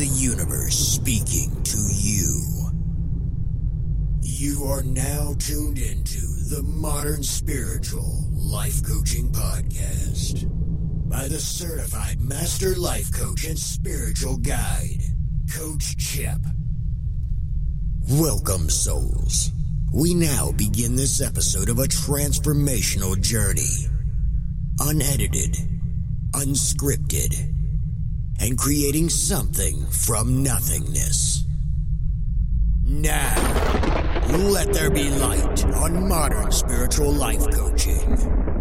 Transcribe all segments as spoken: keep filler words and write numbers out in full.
the universe speaking to you. You are now tuned into the Modern Spiritual Life Coaching Podcast by the certified master life coach and spiritual guide, Coach Chip. Welcome, souls. We now begin this episode of a transformational journey. Unedited, unscripted, and creating something from nothingness. Now, let there be light on Modern Spiritual Life Coaching.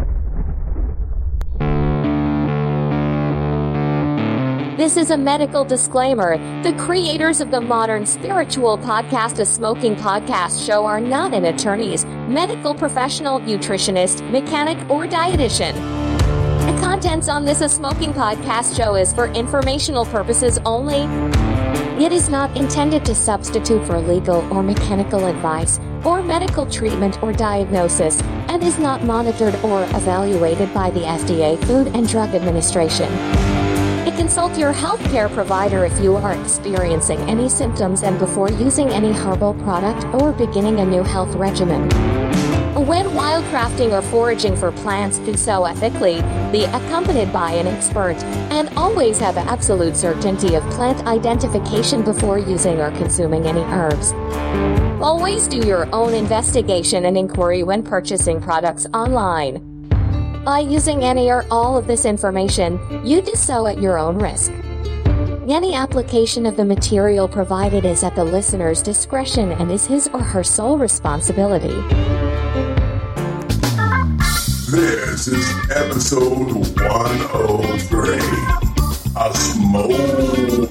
This is a medical disclaimer. The creators of the Modern Spiritual Podcast, a smoking podcast show, are not an attorney's, medical professional, nutritionist, mechanic, or dietitian. The contents on this A Smoking Podcast show is for informational purposes only. It is not intended to substitute for legal or mechanical advice or medical treatment or diagnosis, and is not monitored or evaluated by the F D A, Food and Drug Administration. Consult your healthcare provider if you are experiencing any symptoms and before using any herbal product or beginning a new health regimen. When wildcrafting or foraging for plants, do so ethically, be accompanied by an expert, and always have absolute certainty of plant identification before using or consuming any herbs. Always do your own investigation and inquiry when purchasing products online. By using any or all of this information, you do so at your own risk. Any application of the material provided is at the listener's discretion and is his or her sole responsibility. This is episode one oh three, A Smoking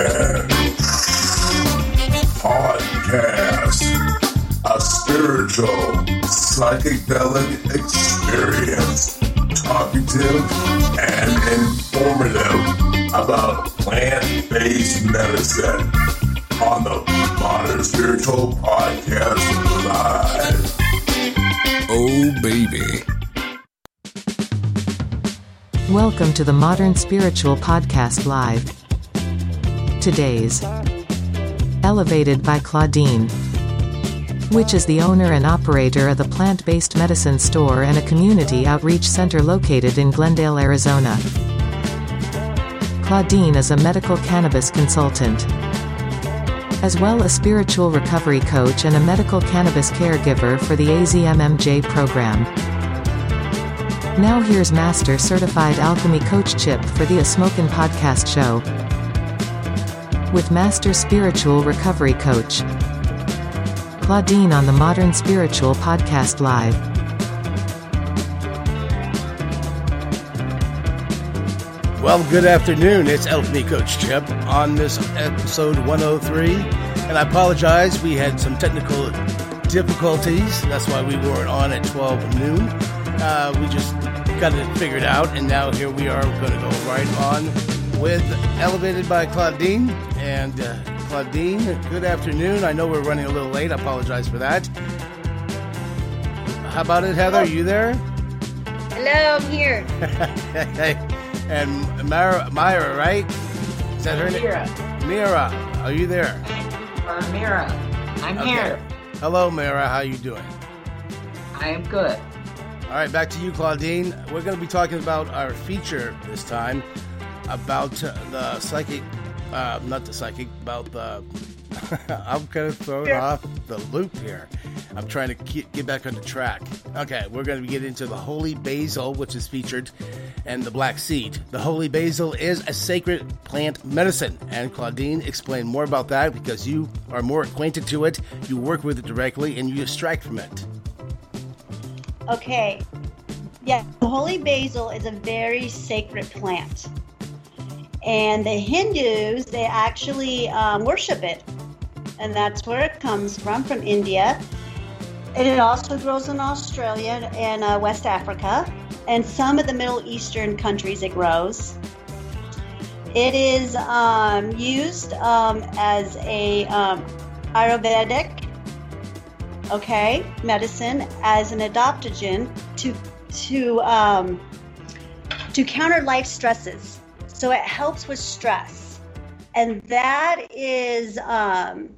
Podcast, a spiritual, psychedelic experience, talkative and informative about plant-based medicine on the Modern Spiritual Podcast Live. Oh, baby. Welcome to the Modern Spiritual Podcast Live. Today's Elevated by Claudine, which is the owner and operator of the plant-based medicine store and a community outreach center located in Glendale, Arizona. Claudine is a medical cannabis consultant, as well as spiritual recovery coach and a medical cannabis caregiver for the A Z M M J program. Now here's Master Certified Alchemy Coach Chip for the A Smokin' Podcast show, with Master Spiritual Recovery Coach Claudine on the Modern Spiritual Podcast Live. Well, good afternoon. It's Alchemy Coach Chip on this episode one oh three. And I apologize, we had some technical difficulties. That's why we weren't on at twelve noon. Uh, we just got it figured out, and now here we are going to go right on with Elevated by Claudine. And uh, Claudine, good afternoon. I know we're running a little late. I apologize for that. How about it, Heather? Are you there? Hello, I'm here. And Myra, Myra, right? Is that her name? Mira. Mira, are you there? Or Mira. I'm Okay. here. Hello, Mira. How you doing? I am good. All right, back to you, Claudine. We're going to be talking about our feature this time, about uh, the psychic, uh, not the psychic, about the, I'm going to throw it off the loop here. I'm trying to keep, get back on the track. Okay, we're going to get into the holy basil, which is featured, and the black seed. The holy basil is a sacred plant medicine, and Claudine explained more about that because you are more acquainted to it, you work with it directly, and you extract from it. Okay. Yeah, the holy basil is a very sacred plant. And the Hindus, they actually um, worship it. And that's where it comes from, from India. And it also grows in Australia and uh, West Africa. And some of the Middle Eastern countries it grows. It is um, used um, as a um, Ayurvedic okay, medicine as an adaptogen to to um, to counter life stresses. So it helps with stress. And that is um,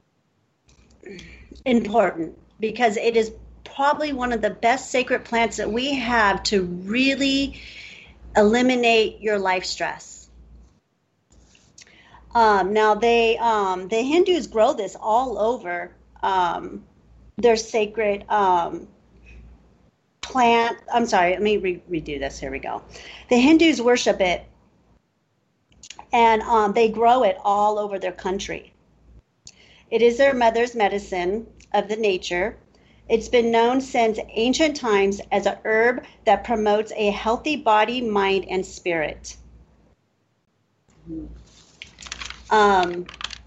important because it is probably one of the best sacred plants that we have to really eliminate your life stress. Um, now, they um, the Hindus grow this all over um, their sacred um, plant. I'm sorry, let me re- redo this. Here we go. The Hindus worship it. And um, they grow it all over their country. It is their mother's medicine of the nature. It's been known since ancient times as a herb that promotes a healthy body, mind, and spirit. Um,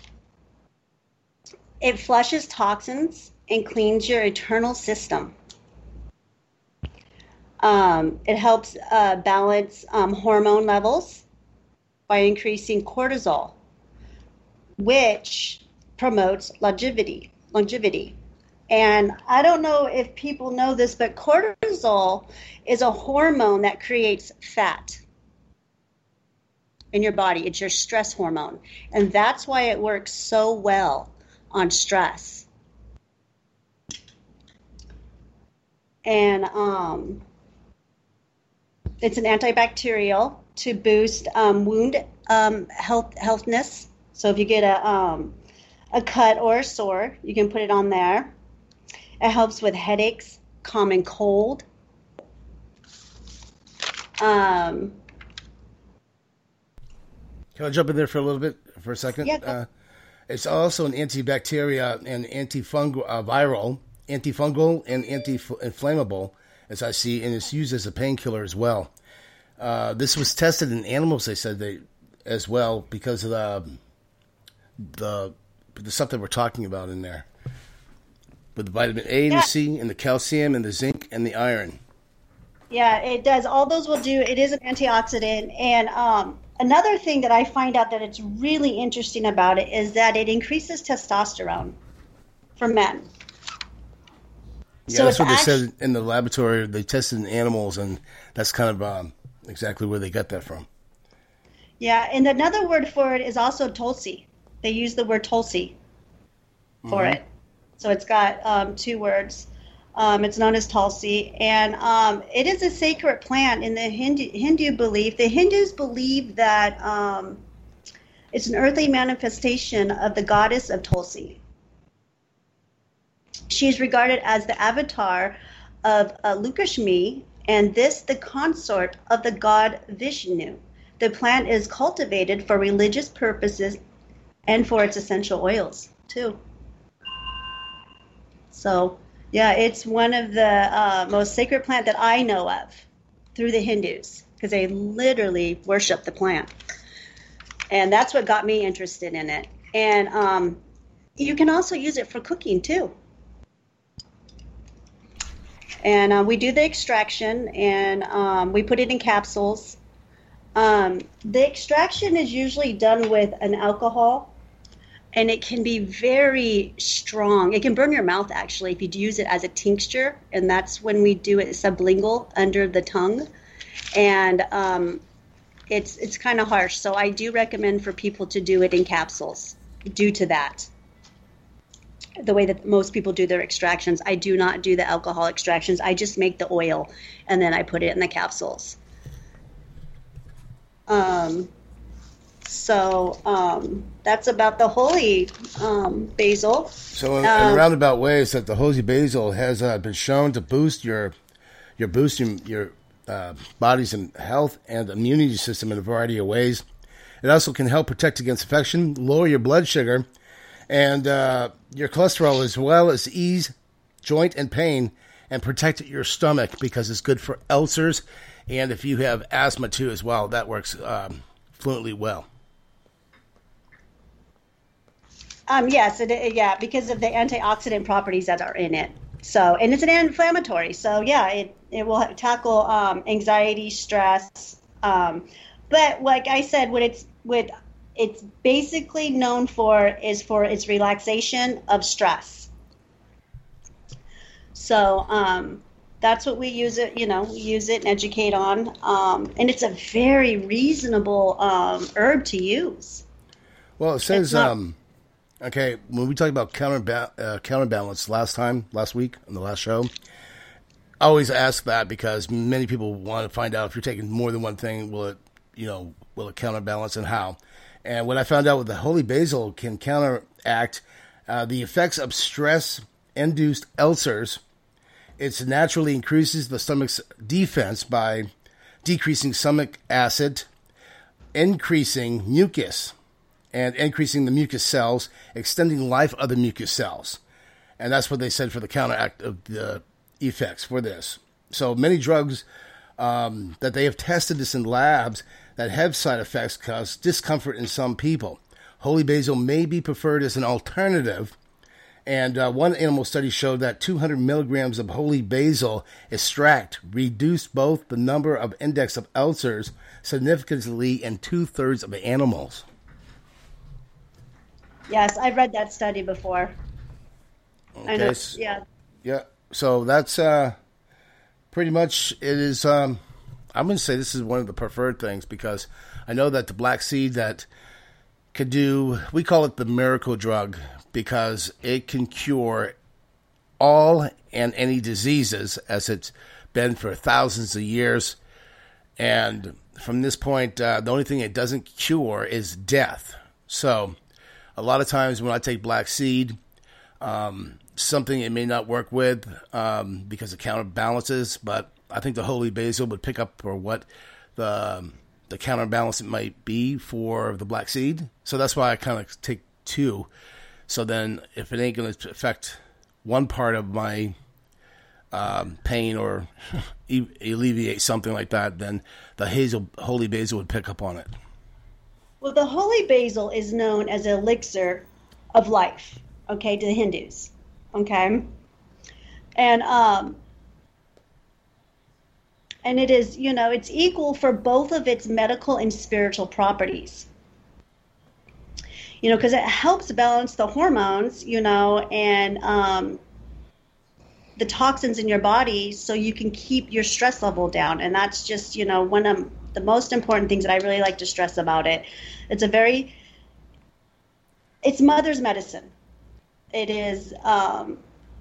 it flushes toxins and cleans your internal system. Um, it helps uh, balance um, hormone levels by increasing cortisol, which promotes longevity. Longevity. And I don't know if people know this, but cortisol is a hormone that creates fat in your body. It's your stress hormone. And that's why it works so well on stress. And um, it's an antibacterial to boost um, wound um, health healthness. So if you get a um, a cut or a sore, you can put it on there. It helps with headaches, common cold. Um, Can I jump in there for a little bit for a second? Yeah. Uh, it's also an antibacterial and antifungal, uh, viral, antifungal and anti-inflammable, as I see, and it's used as a painkiller as well. Uh, this was tested in animals, they said, they as well, because of the, the the stuff that we're talking about in there. With the vitamin A, Yeah. the C, and the calcium, and the zinc, and the iron. Yeah, it does. All those will do. It is an antioxidant. And um, another thing that I find out that it's really interesting about it is that it increases testosterone for men. Yeah, So that's it's what they act- said in the laboratory. They tested in animals, and that's kind of um, exactly where they got that from. Yeah, and another word for it is also Tulsi. They use the word Tulsi for Mhm. it. So it's got um, two words. Um, it's known as Tulsi, and um, it is a sacred plant in the Hindu, Hindu belief. The Hindus believe that um, it's an earthly manifestation of the goddess of Tulsi. She is regarded as the avatar of uh, Lakshmi, and this the consort of the god Vishnu. The plant is cultivated for religious purposes and for its essential oils, too. So, yeah, it's one of the uh, most sacred plant that I know of through the Hindus, because they literally worship the plant. And that's what got me interested in it. And um, you can also use it for cooking, too. And uh, we do the extraction, and um, we put it in capsules. Um, the extraction is usually done with an alcohol, and it can be very strong. It can burn your mouth, actually, if you use it as a tincture, and that's when we do it sublingual, under the tongue. And um, it's it's kind of harsh, so I do recommend for people to do it in capsules due to that. The way that most people do their extractions. I do not do the alcohol extractions. I just make the oil, and then I put it in the capsules. Um, so um, that's about the holy um, basil. So in, Um, in roundabout ways, that the holy basil has uh, been shown to boost your your boosting your uh, body's health and immunity system in a variety of ways. It also can help protect against infection, lower your blood sugar, and uh, your cholesterol, as well as ease joint and pain, and protect your stomach because it's good for ulcers. And if you have asthma too as well, that works um, fluently well. Um, yes, it, it- yeah, because of the antioxidant properties that are in it. So, and it's an anti-inflammatory. So, yeah, it, it will tackle um, anxiety, stress. Um, but like I said, what it's what it's basically known for is for its relaxation of stress. So, um, that's what we use it, you know, we use it and educate on. Um, and it's a very reasonable um, herb to use. Well, it says, not- um, okay, when we talked about counterba- uh, counterbalance last time, last week, on the last show, I always ask that because many people want to find out if you're taking more than one thing, will it, you know, will it counterbalance and how? And what I found out with the holy basil can counteract uh, the effects of stress-induced ulcers. It naturally increases the stomach's defense by decreasing stomach acid, increasing mucus, and increasing the mucus cells, extending life of the mucus cells. And that's what they said for the counteract of the effects for this. So many drugs um, that they have tested this in labs that have side effects cause discomfort in some people. Holy basil may be preferred as an alternative. And uh, one animal study showed that two hundred milligrams of holy basil extract reduced both the number of index of ulcers significantly in two-thirds of animals. Yes, I've read that study before. Okay. I know. Yeah. Yeah. So that's uh, pretty much it is. Um, I'm going to say this is one of the preferred things because I know that the black seed that could do, we call it the miracle drug because it can cure all and any diseases as it's been for thousands of years. And from this point, uh, the only thing it doesn't cure is death. So a lot of times when I take black seed, um, something it may not work with um, because it counterbalances, but I think the holy basil would pick up for what the the counterbalance it might be for the black seed. So that's why I kind of take two. So then if it ain't going to affect one part of my um, pain or alleviate something like that, then the hazel, holy basil would pick up on it. Well, the holy basil is known as an elixir of life, okay, to the Hindus, okay? And um, and it is, you know, it's equal for both of its medical and spiritual properties. You know, because it helps balance the hormones, you know, and um, the toxins in your body so you can keep your stress level down. And that's just, you know, one of the most important things that I really like to stress about it. It's a very, it's mother's medicine. It is um,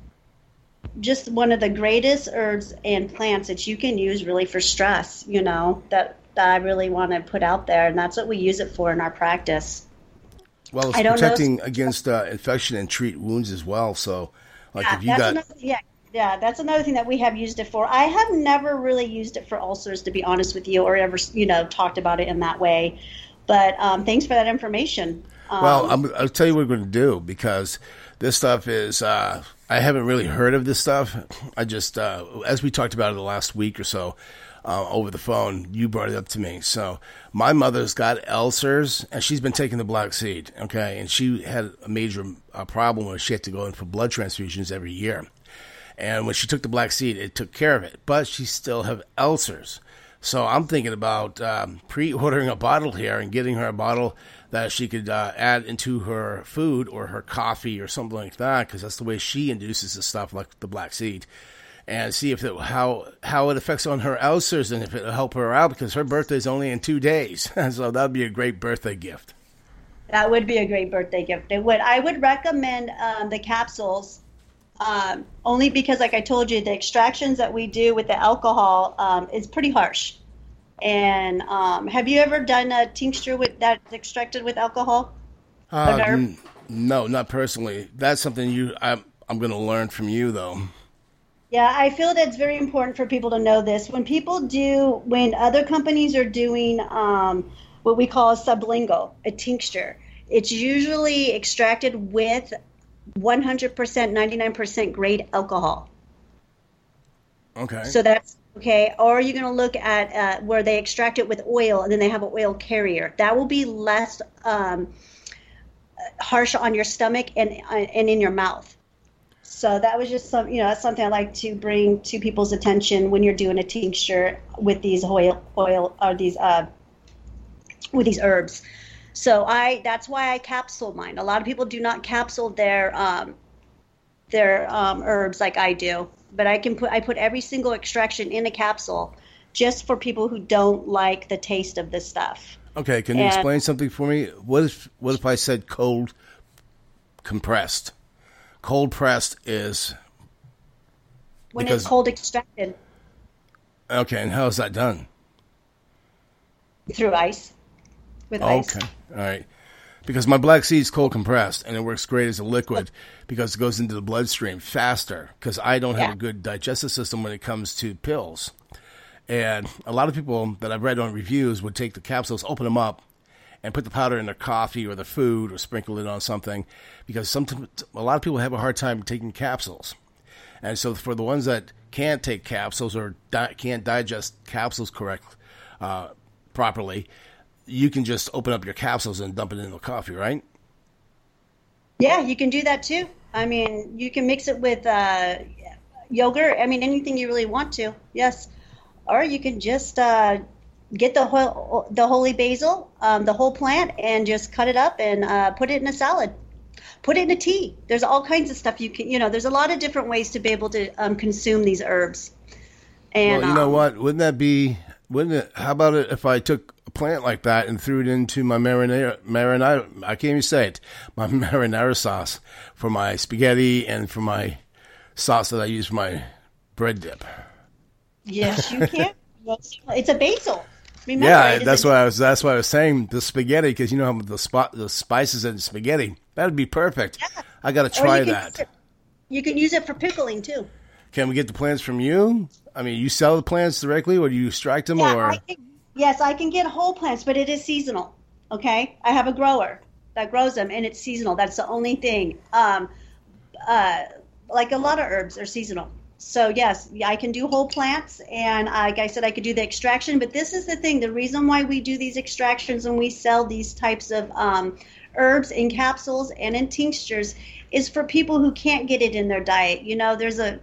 just one of the greatest herbs and plants that you can use really for stress, you know, that, that I really want to put out there. And that's what we use it for in our practice. Well, it's I don't protecting know. against uh, infection and treat wounds as well. So, like Yeah, if you that's got, another, yeah, yeah, that's another thing that we have used it for. I have never really used it for ulcers, to be honest with you, or ever, you know, talked about it in that way. But um, thanks for that information. Um, well, I'm, I'll tell you what we're going to do because this stuff is, uh, I haven't really heard of this stuff. I just, uh, as we talked about it the last week or so uh, over the phone, you brought it up to me. So my mother's got ulcers and she's been taking the black seed. Okay. And she had a major uh, problem where she had to go in for blood transfusions every year. And when she took the black seed, it took care of it, but she still have ulcers. So I'm thinking about um, pre-ordering a bottle here and getting her a bottle that she could uh, add into her food or her coffee or something like that, because that's the way she induces the stuff, like the black seed, and see if it, how how it affects on her ulcers and if it'll help her out, because her birthday's only in two days. So that would be a great birthday gift. That would be a great birthday gift. It would. I would recommend um, the capsules. Um, only because, like I told you, the extractions that we do with the alcohol um, is pretty harsh. And um, have you ever done a tincture with that's extracted with alcohol? Uh, n- no, not personally. That's something you I'm I'm going to learn from you, though. Yeah, I feel that's very important for people to know this. When people do, when other companies are doing um, what we call a sublingual, a tincture, it's usually extracted with one hundred percent, ninety-nine percent grade alcohol. Okay. So that's okay. Or you're going to look at uh, where they extract it with oil and then they have an oil carrier. That will be less um, harsh on your stomach and uh, and in your mouth. So that was just some, you know, that's something I like to bring to people's attention when you're doing a tincture with these oil, oil or these uh, with these herbs. So I that's why I capsule mine. A lot of people do not capsule their um, their um, herbs like I do, but I can put I put every single extraction in a capsule just for people who don't like the taste of this stuff. Okay, can you And- explain something for me? What if what if I said cold compressed? Cold pressed is When Because- it's cold extracted okay, and how is that done? through ice, with ice. Okay, all right. Because my black seed is cold compressed, and it works great as a liquid because it goes into the bloodstream faster. Because I don't have Yeah. a good digestive system when it comes to pills, and a lot of people that I've read on reviews would take the capsules, open them up, and put the powder in their coffee or their food, or sprinkle it on something. Because sometimes a lot of people have a hard time taking capsules, and so for the ones that can't take capsules or di- can't digest capsules correct uh, properly, you can just open up your capsules and dump it in the coffee, right? Yeah, you can do that too. I mean, you can mix it with uh, yogurt. I mean, anything you really want to. Yes, or you can just uh, get the whole, the holy basil, um, the whole plant, and just cut it up and uh, put it in a salad. Put it in a tea. There's all kinds of stuff you can. You know, there's a lot of different ways to be able to um, consume these herbs. And Well, you know um, what? Wouldn't that be? Wouldn't it? How about it if I took a plant like that and threw it into my marinara? Marinara. I can't even say it. My marinara sauce for my spaghetti and for my sauce that I use for my bread dip. Yes, you can. It's a basil. Remember, Yeah, it is that's a- what I was. That's what I was saying. The spaghetti, because you know how the spot, the spices in spaghetti. That'd be perfect. Yeah. I got to or try you can that. use it- You can use it for pickling too. Can we get the plants from you? I mean, you sell the plants directly, or do you extract them, Yeah, or I can, yes, I can get whole plants, but it is seasonal. Okay, I have a grower that grows them, and it's seasonal. That's the only thing. Um, uh, like a lot of herbs are seasonal. So yes, I can do whole plants, and like I said, I could do the extraction. But this is the thing: the reason why we do these extractions and we sell these types of um, herbs in capsules and in tinctures is for people who can't get it in their diet. You know, there's a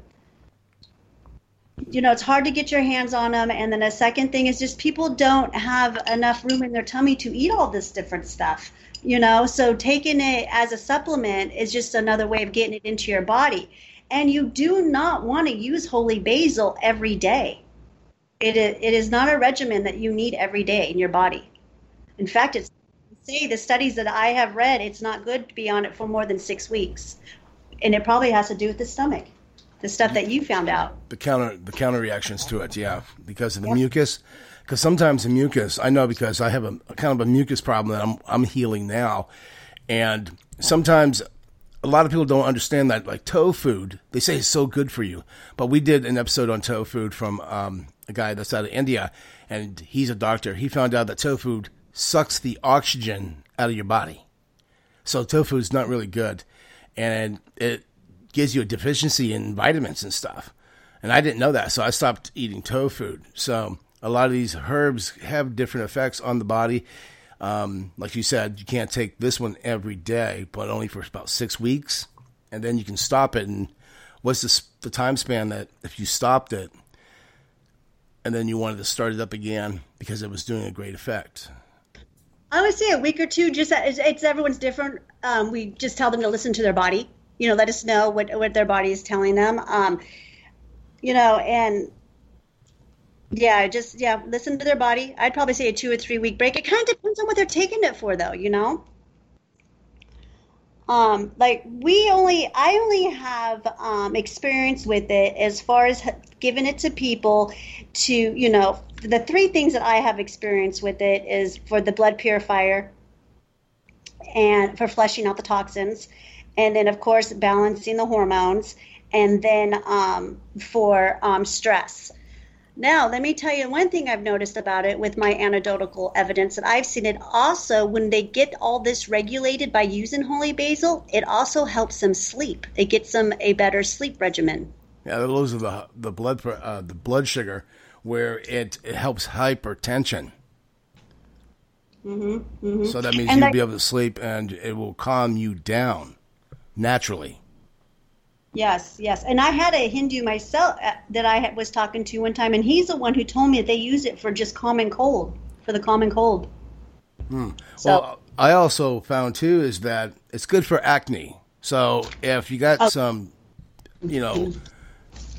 you know, it's hard to get your hands on them. And then a second thing is just people don't have enough room in their tummy to eat all this different stuff, you know, so taking it as a supplement is just another way of getting it into your body. And you do not want to use holy basil every day. It is, it is not a regimen that you need every day in your body. In fact, it's say the studies that I have read, it's not good to be on it for more than six weeks. And it probably has to do with the stomach. The stuff that you found out. the counter the counter reactions to it? Yeah, because of the mucus. Because sometimes the mucus, I know because I have a, a kind of a mucus problem that I'm I'm healing now, and sometimes a lot of people don't understand that. Like tofu, they say it's so good for you, but we did an episode on tofu from um, a guy that's out of India, and he's a doctor. He found out that tofu sucks the oxygen out of your body, so tofu is not really good, and it gives you a deficiency in vitamins and stuff. And I didn't know that, so I stopped eating tofu. So a lot of these herbs have different effects on the body. Um, like you said, you can't take this one every day, but only for about six weeks. And then you can stop it. And what's the, the time span that if you stopped it and then you wanted to start it up again because it was doing a great effect? I would say a week or two. Just it's, it's everyone's different. Um, we just tell them to listen to their body. You know, let us know what what their body is telling them. Um, you know, and yeah, just yeah, listen to their body. I'd probably say a two or three week break. It kind of depends on what they're taking it for, though. You know, um, like we only, I only have um, experience with it as far as giving it to people to, you know, the three things that I have experience with it is for the blood purifier and for flushing out the toxins. And then, of course, balancing the hormones, and then um, for um, stress. Now, let me tell you one thing I've noticed about it with my anecdotal evidence that I've seen it also, when they get all this regulated by using holy basil, it also helps them sleep. It gets them a better sleep regimen. Yeah, those are the the blood uh, the blood sugar, where it, it helps hypertension. Mm-hmm, mm-hmm. So that means And you'll that- be able to sleep, and it will calm you down naturally. Yes, yes. And I had a Hindu myself uh, that I had- was talking to one time, and he's the one who told me that they use it for just common cold, for the common cold. Hmm. So, Well, I also found, too, is that it's good for acne. So if you got Oh. some, you know,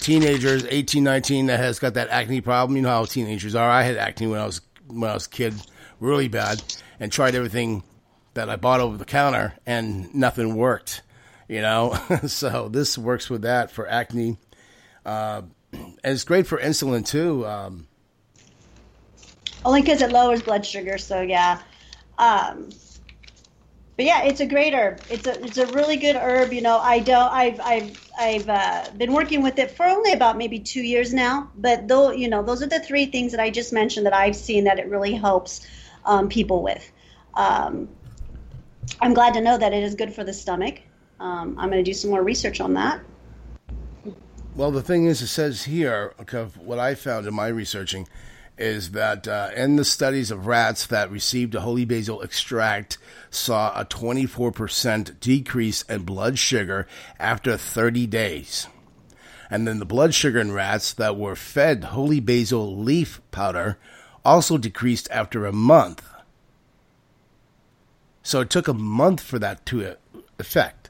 teenagers, eighteen, nineteen, that has got that acne problem. You know how teenagers are. I had acne when I was when I was a kid, really bad, and tried everything that I bought over the counter, and nothing worked. You know, so this works with that for acne. Uh, and it's great for insulin too. Um, Only because it lowers blood sugar. So yeah. Um, But yeah, it's a great herb. It's a it's a really good herb. You know, I don't. I've I've I've uh, been working with it for only about maybe two years now. But though, you know, those are the three things that I just mentioned that I've seen that it really helps um, people with. Um, I'm glad to know that it is good for the stomach. Um, I'm going to do some more research on that. Well, the thing is, it says here, okay, what I found in my researching is that uh, in the studies of rats that received a holy basil extract saw a twenty-four percent decrease in blood sugar after thirty days. And then the blood sugar in rats that were fed holy basil leaf powder also decreased after a month. So it took a month for that to affect.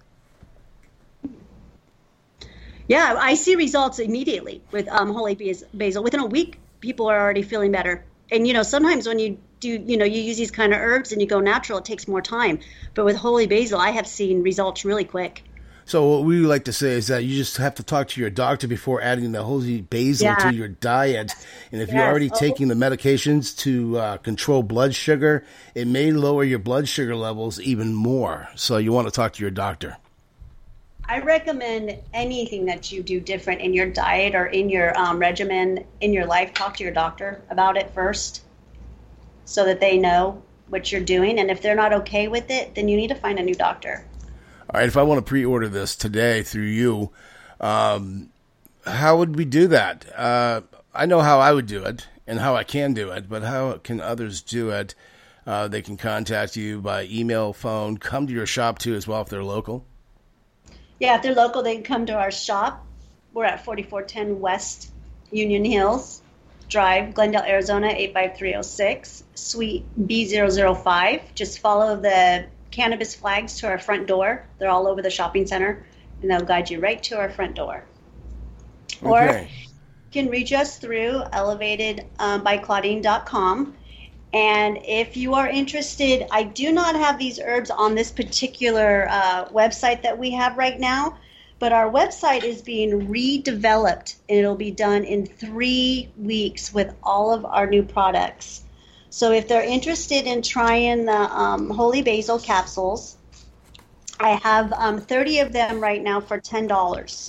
Yeah, I see results immediately with um, holy basil. Within a week, people are already feeling better. And, you know, sometimes when you do, you know, you use these kind of herbs and you go natural, it takes more time. But with holy basil, I have seen results really quick. So what we like to say is that you just have to talk to your doctor before adding the holy basil Yeah. to your diet. And if Yes. you're already Oh. taking the medications to uh, control blood sugar, it may lower your blood sugar levels even more. So you want to talk to your doctor. I recommend anything that you do different in your diet or in your um, regimen in your life, talk to your doctor about it first so that they know what you're doing. And if they're not okay with it, then you need to find a new doctor. All right, if I want to pre-order this today through you, um, how would we do that? Uh, I know how I would do it and how I can do it, but how can others do it? Uh, they can contact you by email, phone, come to your shop too as well if they're local. Yeah, if they're local, they can come to our shop. We're at forty-four ten West Union Hills Drive, Glendale, Arizona, eight five three oh six, Suite B zero zero five. Just follow the cannabis flags to our front door. They're all over the shopping center, and they'll guide you right to our front door. Or Okay. you can reach us through elevated by claudine dot com. And if you are interested, I do not have these herbs on this particular uh, website that we have right now, but our website is being redeveloped, and it'll be done in three weeks with all of our new products. So if they're interested in trying the um, holy basil capsules, I have um, thirty of them right now for ten dollars.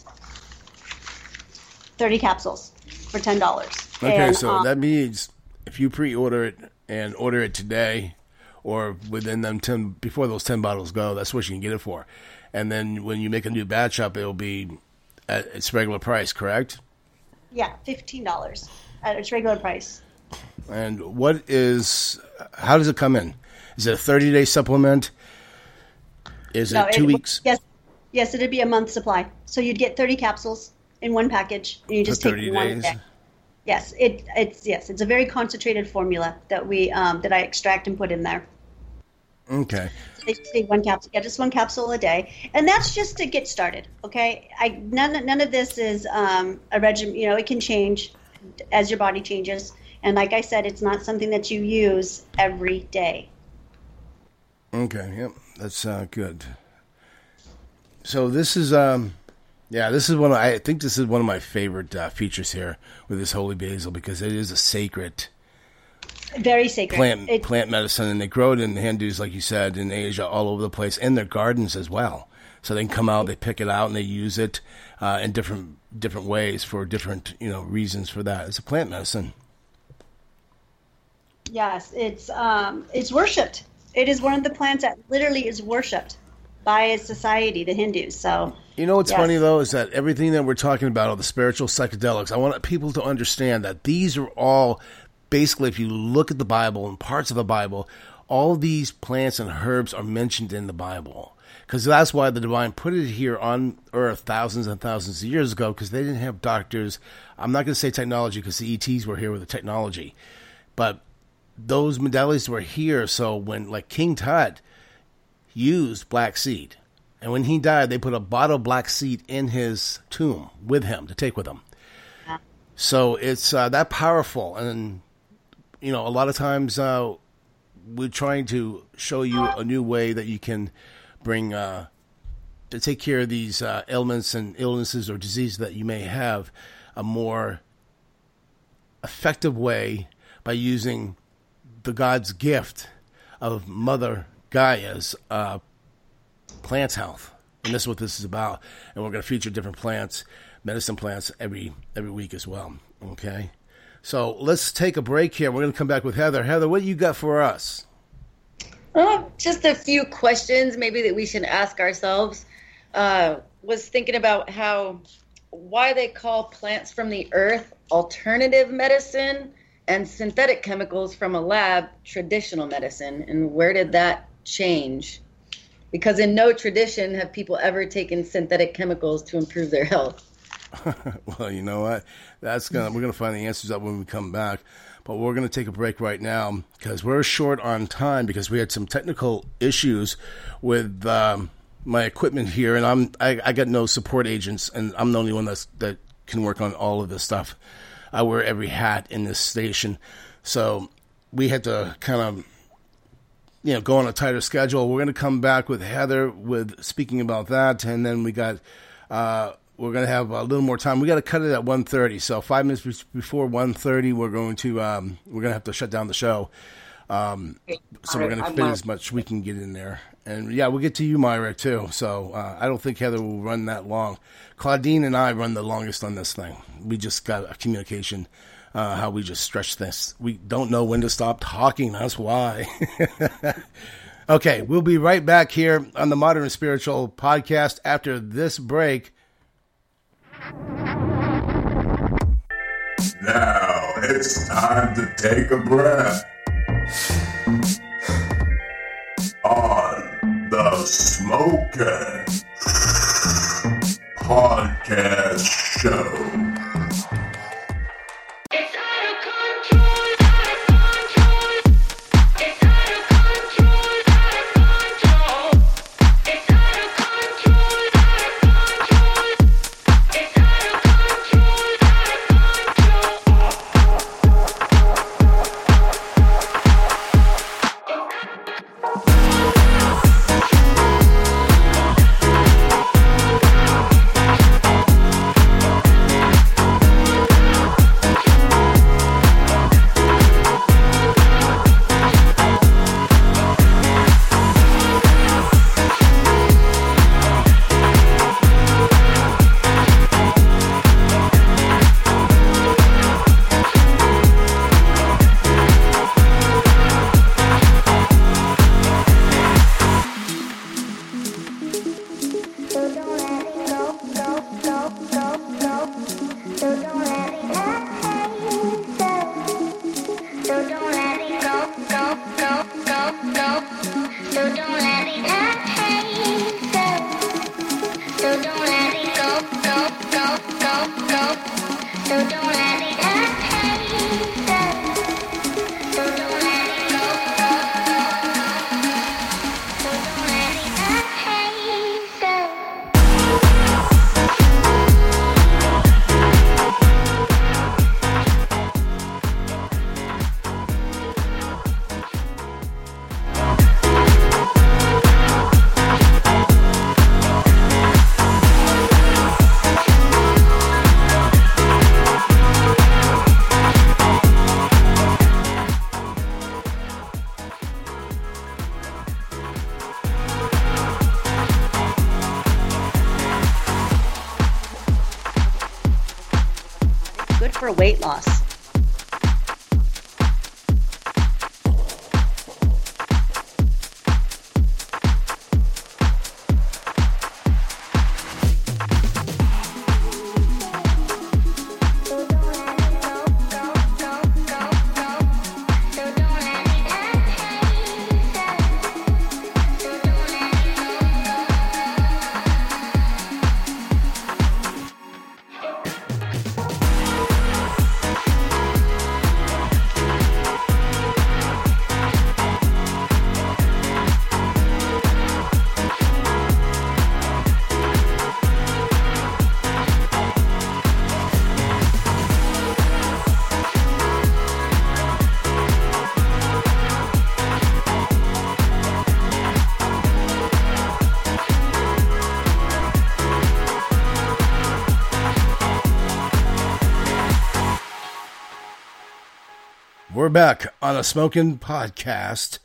thirty capsules for ten dollars. Okay, and, so um, that means if you pre-order it and order it today or within them ten, before those ten bottles go, that's what you can get it for. And then when you make a new batch up, it'll be at its regular price, correct? Yeah, fifteen dollars at its regular price. And what is, how does it come in? Is it a thirty-day supplement? Is No, it two it- weeks? Yes, yes, it'd be a month supply. So you'd get thirty capsules in one package, and you just For take thirty one a days? day. Yes, it it's yes, it's a very concentrated formula that we um, that I extract and put in there. Okay. They take one capsule, yeah, just one capsule a day, and that's just to get started. Okay, I none none of this is um, a regimen. You know, it can change as your body changes, and like I said, it's not something that you use every day. Okay, yep, that's uh, good. So this is, um, yeah, this is one. Of, I think this is one of my favorite uh, features here with this holy basil because it is a sacred Very sacred. plant It- plant medicine, and they grow it in Hindus, like you said, in Asia, all over the place, in their gardens as well. So they can come out, they pick it out, and they use it uh, in different different ways for different you know reasons for that. It's a plant medicine. Yes, it's um, it's worshipped. It is one of the plants that literally is worshipped by a society, the Hindus. So You know what's yes. funny, though, is that everything that we're talking about, all the spiritual psychedelics, I want people to understand that these are all, basically, if you look at the Bible and parts of the Bible, all these plants and herbs are mentioned in the Bible. Because that's why the divine put it here on earth thousands and thousands of years ago, because they didn't have doctors. I'm not going to say technology, because the E Ts were here with the technology. But those modalities were here, so when, like King Tut used black seed, and when he died, they put a bottle of black seed in his tomb with him to take with him. So it's uh, that powerful. And, you know, a lot of times uh, we're trying to show you a new way that you can bring, uh, to take care of these uh, ailments and illnesses or diseases that you may have, a more effective way by using the God's gift of Mother Gaia's uh, plants health. And this is what this is about. And we're going to feature different plants, medicine plants, every every week as well. Okay? So let's take a break here. We're going to come back with Heather. Heather, what do you got for us? Uh, just a few questions maybe that we should ask ourselves. Uh, was thinking about how, why they call plants from the earth alternative medicine and synthetic chemicals from a lab traditional medicine. And where did that change? Because in no tradition have people ever taken synthetic chemicals to improve their health. Well, you know what? That's gonna we're gonna find the answers out when we come back. But we're gonna take a break right now because we're short on time because we had some technical issues with um, my equipment here, and I'm I, I got no support agents, and I'm the only one that's that can work on all of this stuff. I wear every hat in this station, so we had to kind of, you know, go on a tighter schedule. We're going to come back with Heather with speaking about that, and then we got uh, we're going to have a little more time. We got to cut it at one thirty, so five minutes before one thirty, we're going to um, we're going to have to shut down the show. Um, so we're going to fit as much we can get in there, and yeah, we'll get to you, Myra, too. So uh, I don't think Heather will run that long. Claudine and I run the longest on this thing. We just got a communication. Uh, how we just stretch this. We don't know when to stop talking. That's why. Okay, we'll be right back here on the Modern Spiritual Podcast after this break. Now it's time to take a breath on the Smokin' Podcast Show. For weight loss. We're back on a smoking podcast,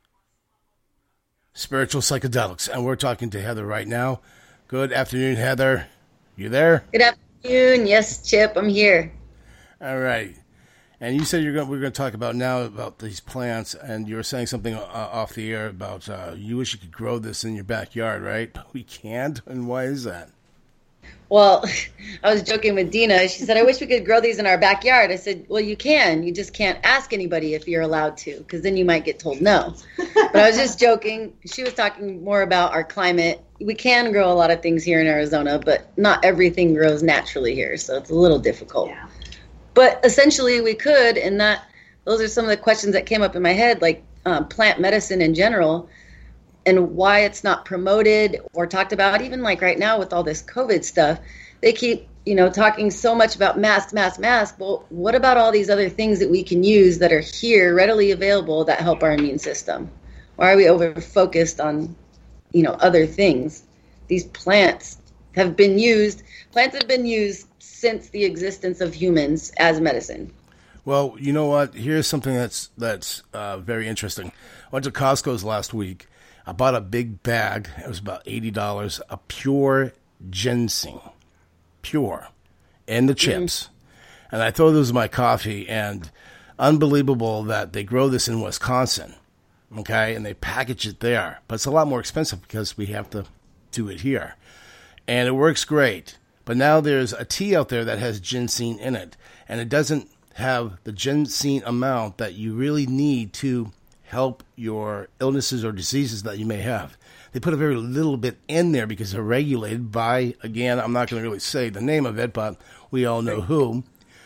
Spiritual Psychedelics, and we're talking to Heather right now. Good afternoon, Heather. You there? Good afternoon. Yes, Chip, I'm here. All right. And you said you're going. We're going to talk about now about these plants, and you were saying something uh, off the air about uh, you wish you could grow this in your backyard, right? But we can't, and why is that? Well, I was joking with Dina. She said, I wish we could grow these in our backyard. I said, well, you can. You just can't ask anybody if you're allowed to, because then you might get told no. But I was just joking. She was talking more about our climate. We can grow a lot of things here in Arizona, but not everything grows naturally here, so it's a little difficult. Yeah. But essentially we could, and that those are some of the questions that came up in my head, like um, plant medicine in general, and why it's not promoted or talked about. Even like right now with all this COVID stuff, they keep, you know, talking so much about mask, mask, mask. Well, what about all these other things that we can use that are here, readily available, that help our immune system? Why are we over focused on, you know, other things? These plants have been used, plants have been used since the existence of humans as medicine. Well, you know what? Here's something that's that's uh, very interesting. I went to Costco's last week. I bought a big bag. It was about eighty dollars, a pure ginseng. Pure. And the chips. Mm-hmm. And I throw those in my coffee, and unbelievable that they grow this in Wisconsin, okay? And they package it there. But it's a lot more expensive because we have to do it here. And it works great. But now there's a tea out there that has ginseng in it, and it doesn't have the ginseng amount that you really need to help your illnesses or diseases that you may have. They put a very little bit in there because they're regulated by, again, I'm not going to really say the name of it, but we all know who.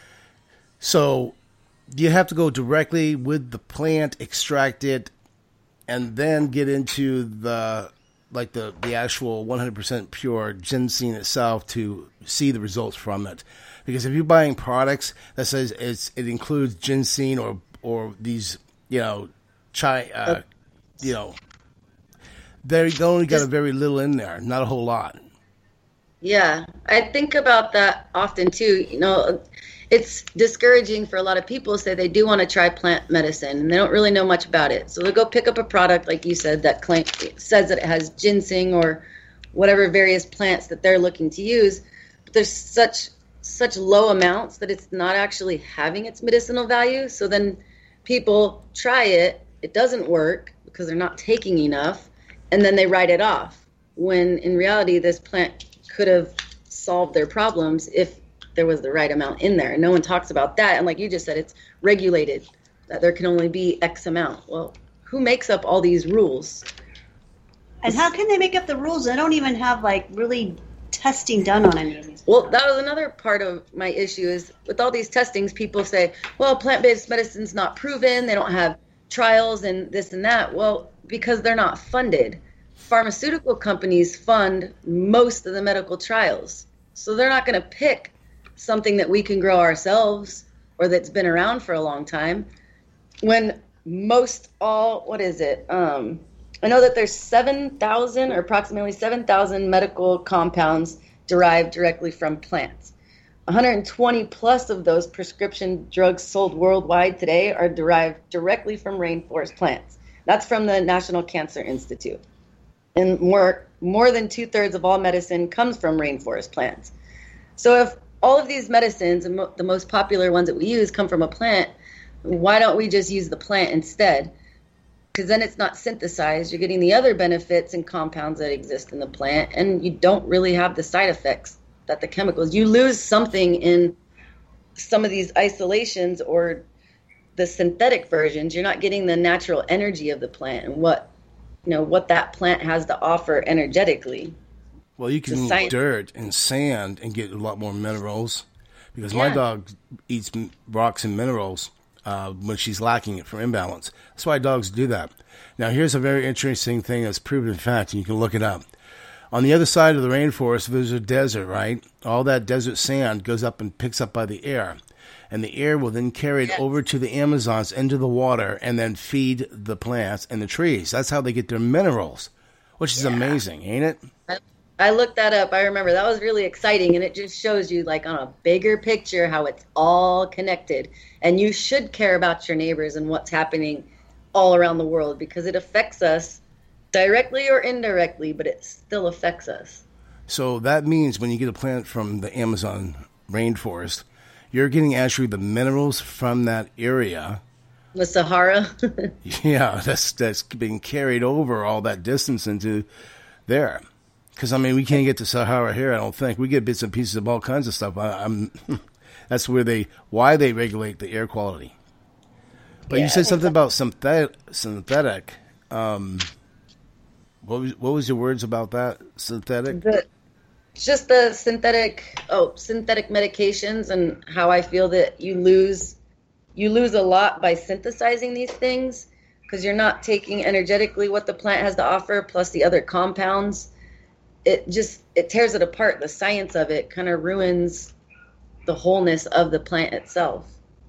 So you have to go directly with the plant, extract it, and then get into the like the, the actual one hundred percent pure ginseng itself to see the results from it. Because if you're buying products that says it's it includes ginseng or or these, you know, chai, uh, you know, they only got a very little in there, not a whole lot. Yeah, I think about that often too. You know, it's discouraging for a lot of people to say they do want to try plant medicine and they don't really know much about it. So they go pick up a product, like you said, that claim, says that it has ginseng or whatever various plants that they're looking to use. But there's such such low amounts that it's not actually having its medicinal value. So then people try it, it doesn't work because they're not taking enough, and then they write it off. When in reality, this plant could have solved their problems if there was the right amount in there. And no one talks about that. And like you just said, it's regulated, that there can only be X amount. Well, who makes up all these rules? And how can they make up the rules? They don't even have like really testing done on any of these. Well, that was another part of my issue is with all these testings, people say, well, plant-based medicine's not proven. They don't have trials and this and that. Well, because they're not funded. Pharmaceutical companies fund most of the medical trials. So they're not going to pick something that we can grow ourselves or that's been around for a long time when most all, what is it? Um, I know that there's seven thousand or approximately seven thousand medical compounds derived directly from plants. one hundred twenty plus of those prescription drugs sold worldwide today are derived directly from rainforest plants. That's from the National Cancer Institute. And more, more than two-thirds of all medicine comes from rainforest plants. So if all of these medicines, and mo- the most popular ones that we use, come from a plant, why don't we just use the plant instead? Because then it's not synthesized. You're getting the other benefits and compounds that exist in the plant, and you don't really have the side effects that the chemicals. You lose something in some of these isolations or the synthetic versions. You're not getting the natural energy of the plant and what, you know, what that plant has to offer energetically. Well, you can eat dirt and sand and get a lot more minerals because Yeah. my dog eats m- rocks and minerals uh, when she's lacking it from imbalance. That's why dogs do that. Now, here's a very interesting thing that's proven fact, and you can look it up. On the other side of the rainforest, there's a desert, right? All that desert sand goes up and picks up by the air. And the air will then carry it Yes. over to the Amazons, into the water, and then feed the plants and the trees. That's how they get their minerals, which is Yeah. amazing, ain't it? I, I looked that up. I remember that was really exciting, and it just shows you, like, on a bigger picture how it's all connected. And you should care about your neighbors and what's happening all around the world, because it affects us directly or indirectly, but it still affects us. So that means when you get a plant from the Amazon rainforest, you're getting actually the minerals from that area. The Sahara. Yeah, that's that's being carried over all that distance into there. Because, I mean, we can't get to Sahara here, I don't think. We get bits and pieces of all kinds of stuff. I, I'm that's where they why they regulate the air quality. But yeah, you said something about synthetic. synthetic. Um, what was what was your words about that? Synthetic? The, just the synthetic oh synthetic medications, and how I feel that you lose you lose a lot by synthesizing these things, because you're not taking energetically what the plant has to offer plus the other compounds. It just it tears it apart. The science of it kind of ruins the wholeness of the plant itself.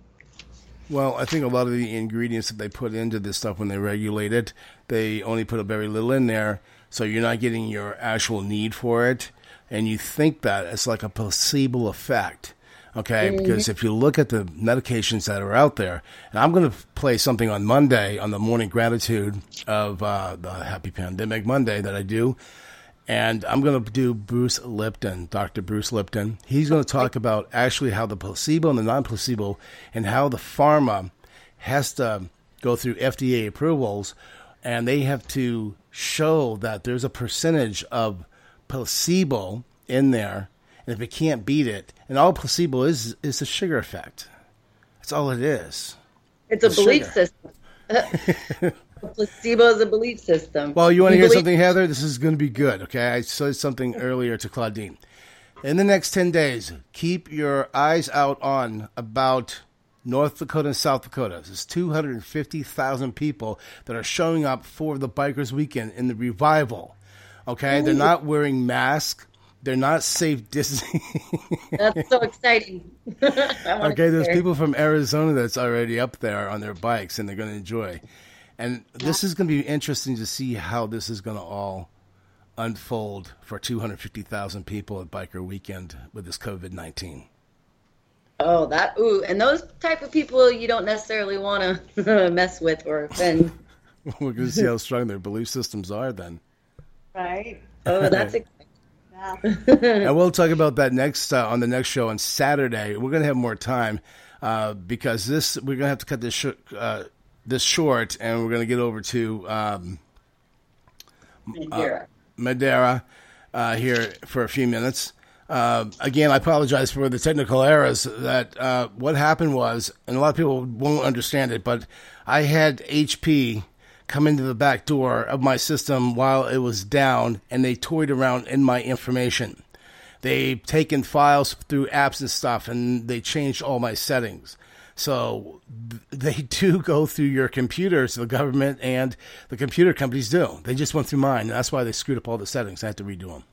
Well, I think a lot of the ingredients that they put into this stuff when they regulate it, they only put a very little in there, so you're not getting your actual need for it, and you think that it's like a placebo effect, okay? Mm-hmm. Because if you look at the medications that are out there, and I'm going to play something on Monday, on the Morning Gratitude of uh, the Happy Pandemic Monday that I do, and I'm going to do Bruce Lipton, Doctor Bruce Lipton. He's going to talk about actually how the placebo and the non-placebo, and how the pharma has to go through F D A approvals, and they have to show that there's a percentage of placebo in there, and if it can't beat it, and all placebo is is a sugar effect. That's all it is. It's a it's belief sugar. system. Placebo is a belief system. Well, you want to you hear believe- something, Heather? This is going to be good, okay? I said something earlier to Claudine. In the next ten days, keep your eyes out on about North Dakota and South Dakota. There's two hundred fifty thousand people that are showing up for the Bikers Weekend in the revival, okay? Ooh. They're not wearing masks. They're not safe distancing. That's so exciting. Okay, there's people from Arizona that's already up there on their bikes, and they're going to enjoy. And this is going to be interesting to see how this is going to all unfold for two hundred fifty thousand people at Biker Weekend with this COVID nineteen. Oh, that, ooh, and those type of people you don't necessarily want to mess with or offend. We're going to see how strong their belief systems are then. Right. Oh, that's exciting. Yeah. And we'll talk about that next uh, on the next show on Saturday. We're going to have more time uh, because this we're going to have to cut this sh- uh, this short, and we're going to get over to um, Madeira, uh, Madeira uh, here for a few minutes. Uh, again, I apologize for the technical errors. That uh, what happened was, and a lot of people won't understand it, but I had H P come into the back door of my system while it was down, and they toyed around in my information. They've taken files through apps and stuff, and they changed all my settings. So they do go through your computers, the government and the computer companies do. They just went through mine, and that's why they screwed up all the settings. I had to redo them.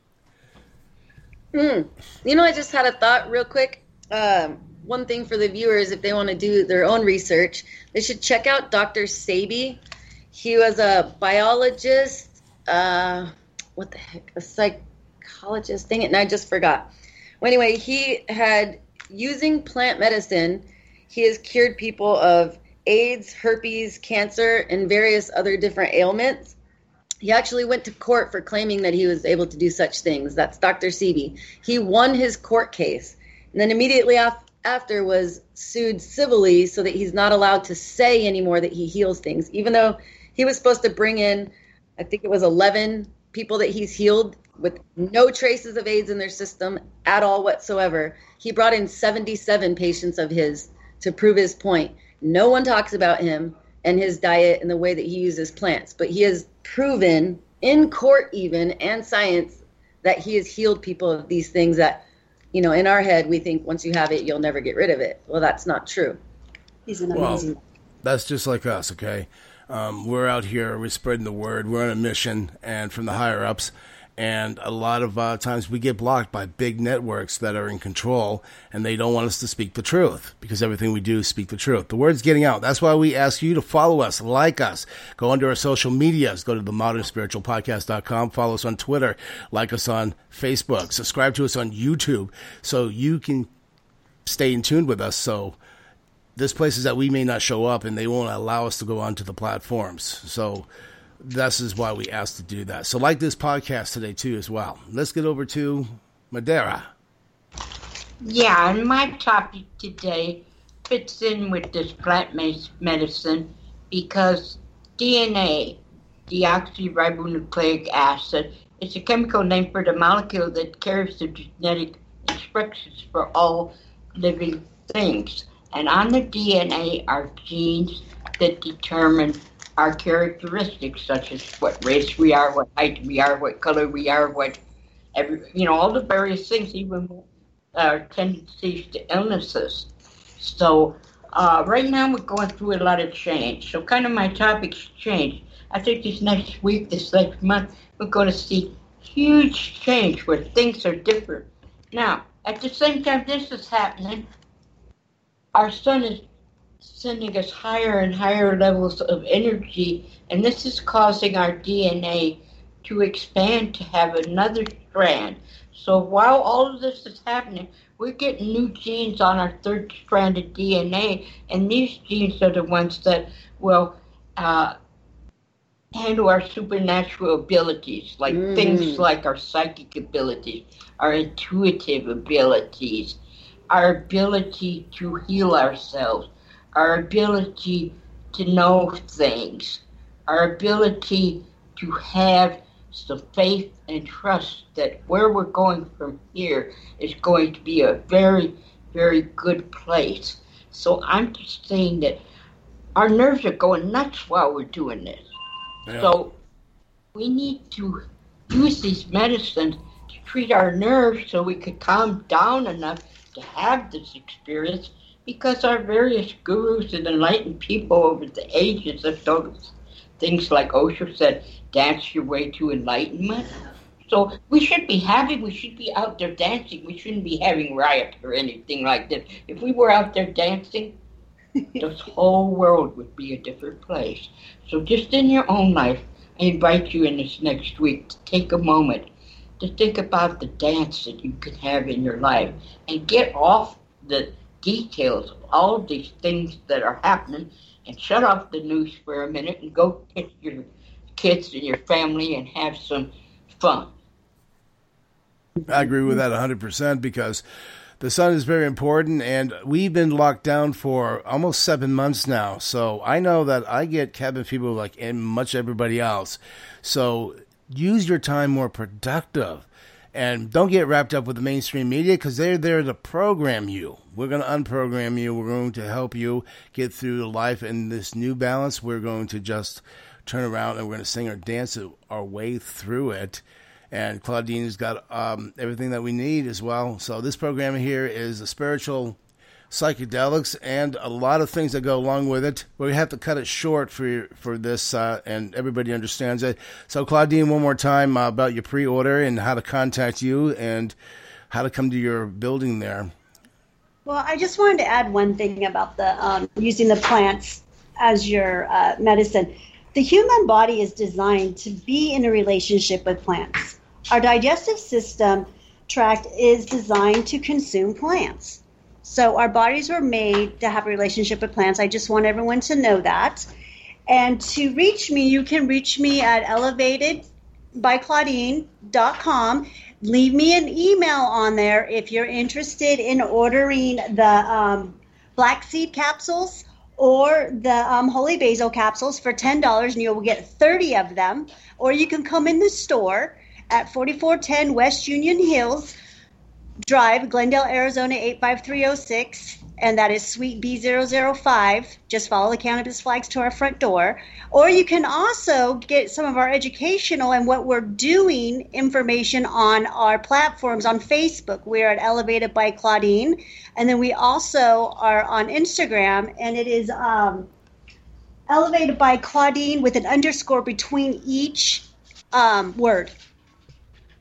Mm. You know, I just had a thought real quick. Um, one thing for the viewers, if they want to do their own research, they should check out Doctor Sebi. He was a biologist, uh, what the heck, a psychologist, dang it, and I just forgot. Well, anyway, he had, using plant medicine, he has cured people of AIDS, herpes, cancer, and various other different ailments. He actually went to court for claiming that he was able to do such things. That's Doctor Sebi. He won his court case, and then immediately af- after was sued civilly so that he's not allowed to say anymore that he heals things, even though he was supposed to bring in, I think it was eleven people that he's healed with no traces of AIDS in their system at all whatsoever. He brought in seventy-seven patients of his to prove his point. No one talks about him and his diet and the way that he uses plants, but he has proven in court even and science that he has healed people of these things that, you know, in our head we think once you have it, you'll never get rid of it. Well, that's not true. He's an amazing. Well, that's just like us, okay? Um, we're out here, we're spreading the word, we're on a mission, and from the higher ups, And a lot of uh, times we get blocked by big networks that are in control, and they don't want us to speak the truth, because everything we do is speak the truth. The word's getting out. That's why we ask you to follow us, like us, go under our social medias, go to the modern spiritual podcast dot com, follow us on Twitter, like us on Facebook, subscribe to us on YouTube, so you can stay in tune with us. So there's places that we may not show up, and they won't allow us to go onto the platforms. So this is why we asked to do that. So like this podcast today, too, as well. Let's get over to Madeira. Yeah, and my topic today fits in with this plant medicine because D N A, deoxyribonucleic acid, is a chemical name for the molecule that carries the genetic instructions for all living things. And on the D N A are genes that determine our characteristics, such as what race we are, what height we are, what color we are, what, every, you know, all the various things, even our tendencies to illnesses. So uh, right now we're going through a lot of change. So kind of my topic's changed. I think this next week, this next month, we're going to see huge change where things are different. Now, at the same time this is happening, our sun is sending us higher and higher levels of energy, and this is causing our D N A to expand to have another strand. So while all of this is happening, we're getting new genes on our third strand of D N A, and these genes are the ones that will uh, handle our supernatural abilities, like mm. things like our psychic abilities, our intuitive abilities, our ability to heal ourselves, our ability to know things, our ability to have some faith and trust that where we're going from here is going to be a very, very good place. So I'm just saying that our nerves are going nuts while we're doing this. Yeah. So we need to use these medicines to treat our nerves so we could calm down enough to have this experience, because our various gurus and enlightened people over the ages have told us things like Osho said, dance your way to enlightenment. So we should be happy. We should be out there dancing. We shouldn't be having riots or anything like that. If we were out there dancing, this whole world would be a different place. So just in your own life, I invite you in this next week to take a moment to think about the dance that you can have in your life and get off the details of all of these things that are happening and shut off the news for a minute and go get your kids and your family and have some fun. I agree with that one hundred percent, because the sun is very important, and we've been locked down for almost seven months now. So I know that I get cabin fever like in much everybody else. So use your time more productive. And don't get wrapped up with the mainstream media, because they're there to program you. We're going to unprogram you. We're going to help you get through life in this new balance. We're going to just turn around and we're going to sing or dance our way through it. And Claudine's got um, everything that we need as well. So this program here is a spiritual psychedelics and a lot of things that go along with it. We have to cut it short for for this, uh, and everybody understands it. So, Claudine, one more time uh, about your pre-order and how to contact you and how to come to your building there. Well, I just wanted to add one thing about the um, using the plants as your uh, medicine. The human body is designed to be in a relationship with plants. Our digestive system tract is designed to consume plants. So our bodies were made to have a relationship with plants. I just want everyone to know that. And to reach me, you can reach me at elevated by claudine dot com. Leave me an email on there if you're interested in ordering the um, black seed capsules or the um, holy basil capsules for ten dollars, and you'll get thirty of them. Or you can come in the store at forty-four ten West Union Hills Drive, Glendale, Arizona eight five three oh six, and that is Suite B zero zero five. Just follow the cannabis flags to our front door. Or you can also get some of our educational and what we're doing information on our platforms on Facebook. We're at Elevated by Claudine, and then we also are on Instagram, and it is um, Elevated by Claudine with an underscore between each um, word.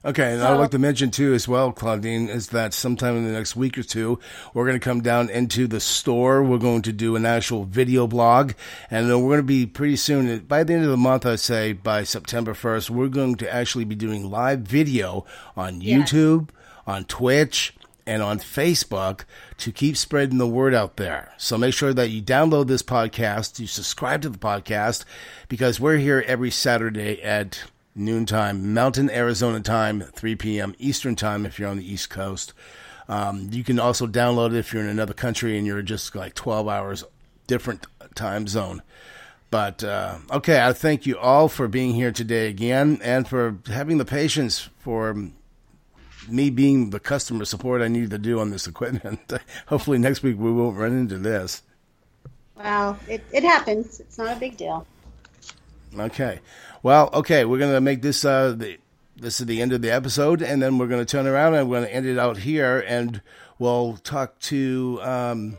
Okay, and So- I'd like to mention, too, as well, Claudine, is that sometime in the next week or two, we're going to come down into the store. We're going to do an actual video blog, and then we're going to be pretty soon, by the end of the month, I'd say by September first, we're going to actually be doing live video on Yes. YouTube, on Twitch, and on Facebook to keep spreading the word out there. So make sure that you download this podcast, you subscribe to the podcast, because we're here every Saturday at noontime, Mountain Arizona time, three p.m. Eastern time if you're on the East Coast. Um, you can also download it if you're in another country and you're just like twelve hours different time zone. But, uh, okay, I thank you all for being here today again and for having the patience for me being the customer support I need to do on this equipment. Hopefully next week we won't run into this. Well, it, it happens. It's not a big deal. Okay. Well, okay, we're going to make this uh, the this is the end of the episode, and then we're going to turn around and we're going to end it out here, and we'll talk to um,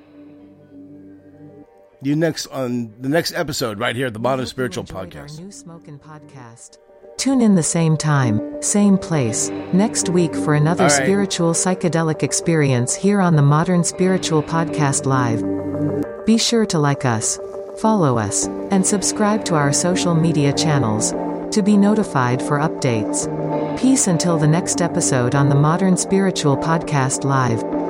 you next on the next episode right here at the Modern Spiritual Podcast. Our new Smokin' Podcast. Tune in the same time, same place, next week for another All right. spiritual psychedelic experience here on the Modern Spiritual Podcast Live. Be sure to like us, follow us, and subscribe to our social media channels to be notified for updates. Peace until the next episode on the Modern Spiritual Podcast Live.